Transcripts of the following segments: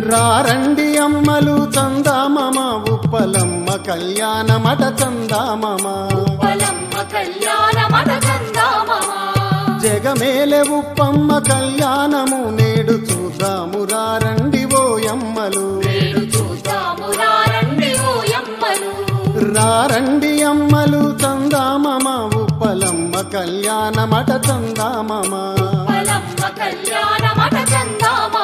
రారండి అమ్మలు చందామమ ఉప్పలమ్మ కళ్యాణమట చందామమ ఉప్పలమ్మ కళ్యాణమట చందామమ జగమేలె ఉప్పమ్మ కళ్యాణము నేడు చూద్దాము రారండి ఓయమ్మలు నేడు చూద్దాము రారండి ఓయమ్మలు రారండి అమ్మలు చందామమ ఉప్పలమ్మ కళ్యాణమట చందామమ ఉప్పలమ్మ కళ్యాణమట చందామమ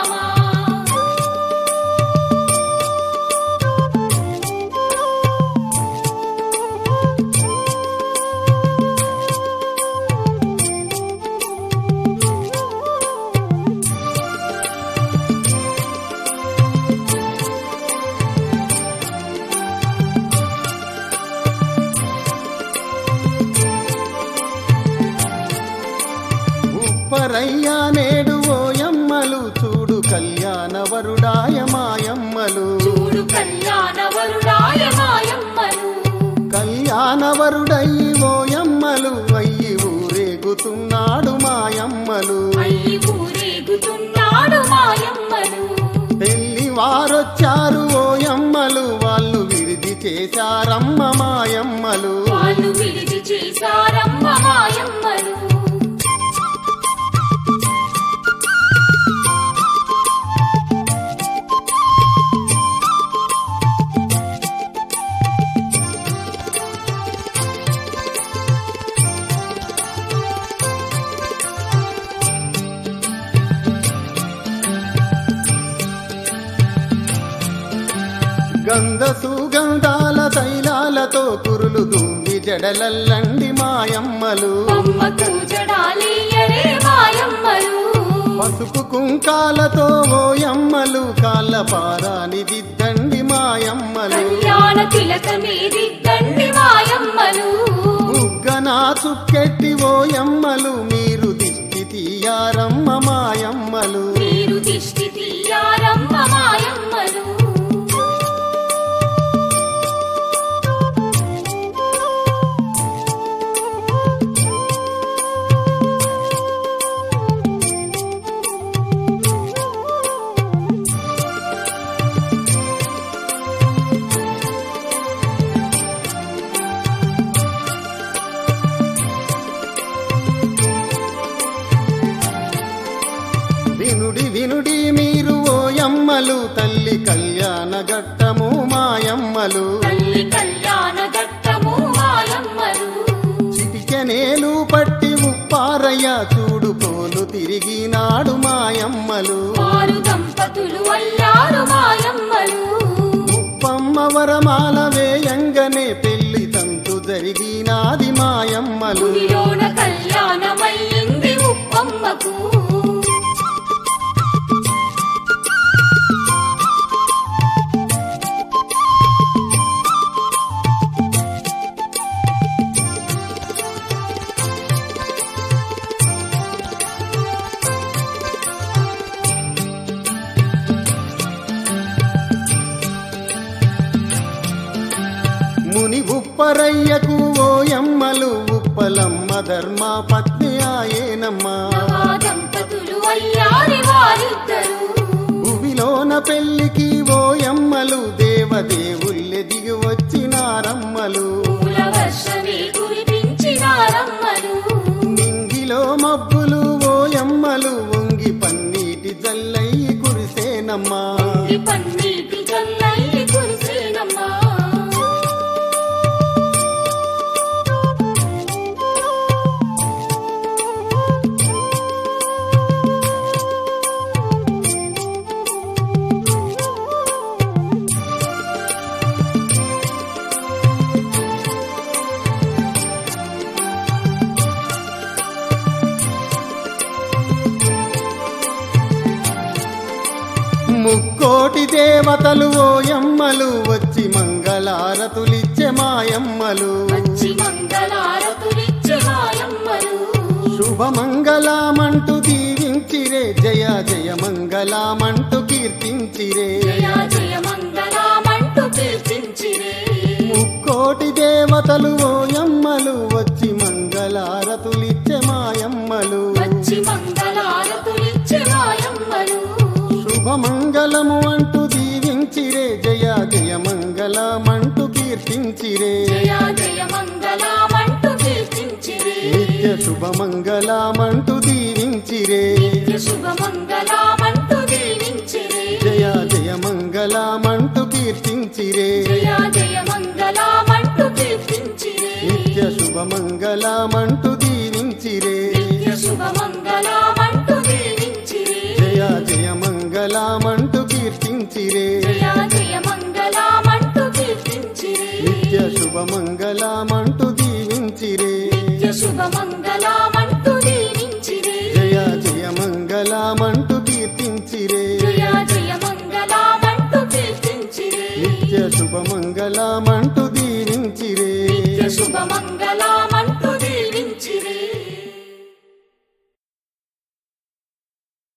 ఉప్పరయ్యా నేడు ఓయమ్మలు చూడు కళ్యాణ వరుడాయ మాయమ్మలు చూడు కళ్యాణ వరుడాయ మాయమ్మలు కళ్యాణ వరుడయ్యి ఓయమ్మలు అయ్యి ఊరేగుతున్నాడు మాయమ్మలు అయ్యి ఊరేగుతున్నాడు మాయమ్మలు పెళ్లి వారొచ్చారు ఓయమ్మలు వాళ్ళు విడిది చేశారమ్మ మాయమ్మలు వాళ్ళు విడిది చేశారమ్మ మాయమ్మలు గంధ సుగంధాల తైలాలతో కురులు దుమ్మి జడలల్లండి మాయమ్మలు అమ్మకు జడాలియరే మాయమ్మలు పసుపు కుంకాలతో ఓయమ్మలు కాళ్ళ పారాని దిద్దండి మాయమ్మలు కళ్యాణ తిలకమే దిద్దండి మాయమ్మలు బుగ్గనా చుక్కెట్టి ఓయమ్మలు మీరు దిష్టి తీయారమ్మ మాయమ్మలు మీరు దిష్టి తీయారమ్మ మాయమ్మలు వినుడి వినుడి మీరు ఓయమ్మలు తల్లి కళ్యాణ ఘట్టము మాయమ్మలు తల్లి కళ్యాణ ఘట్టము మాయమ్మలు చిటికెనేలు పట్టి ఉప్పారయ్య చూడు పోలు తిరిగినాడు మాయమ్మలు వారు దంపతులు అల్లారు మాయమ్మలు ఉప్పమ్మ వరమాల వేయంగనే పెళ్లి తంతు జరిగినాది మాయమ్మలు గుడిలోన కళ్యాణమయ్యింది ఉప్పమ్మకు ముని ఉప్పరయ్యకు ఓయమ్మలు ఉప్పలమ్మ ధర్మ పత్ని ఆయనమ్మా నవా దంపతులు అయ్యారి వారిద్దరు భువిలోన పెళ్లికి ఓయమ్మలు దేవదేవుల్లె దిగి వచ్చినారమ్మలు పూల వర్షమే కురిపించినారమ్మలు నింగిలో మబ్బులు ఓయమ్మలు వంగి పన్నీటి జల్లయ్యి కురిసేనమ్మా ఈ పన్నీటి జల్లై కురిసేనమ్మా ముక్కోటి దేవతలు ఓయమ్మలు వచ్చి మంగళారతులిచ్చే మాయమ్మలు వచ్చి మంగళారతులిచ్చే మాయమ్మలు శుభమంగళమంటూ దీవించిరే జయ జయ మంగళమంటూ కీర్తించిరే జయ జయ మంగళమంటూ కీర్తించిరే ముక్కోటి దేవతలు ఓయమ్మలు వచ్చి మంగళారతులిచ్చే మాయమ్మలు వచ్చి మంగళారతులిచ్చే మాయమ్మలు శుభమంగళము అంటూ మంగళమంటూ కీర్తించిరే జయ జయ మంగళమంటూ కీర్తించిరే నిత్య శుభమంగళమంటూ దీవించిరే నిత్య శుభమంగళమంటూ దీవించిరే జయ జయ మంగళమంటూ కీర్తించిరే జయ జయ మంగళమంటూ కీర్తించిరే నిత్య శుభమంగళమంటూ దీవించిరే నిత్య శుభమంగళమంటూ దీవించిరే జయ జయ మంగళమంటూ కీర్తించిరే జయ జయ మంగళమంటూ కీర్తించిరే నిత్య శుభమంగళమంటూ దీవించిరే నిత్య శుభమంగళమంటూ దీవించిరే జయ జయ మంగళమంటూ కీర్తించిరే జయ జయ మంగళమంటూ కీర్తించిరే నిత్య శుభమంగళమంటూ దీవించిరే నిత్య శుభమంగళమంటూ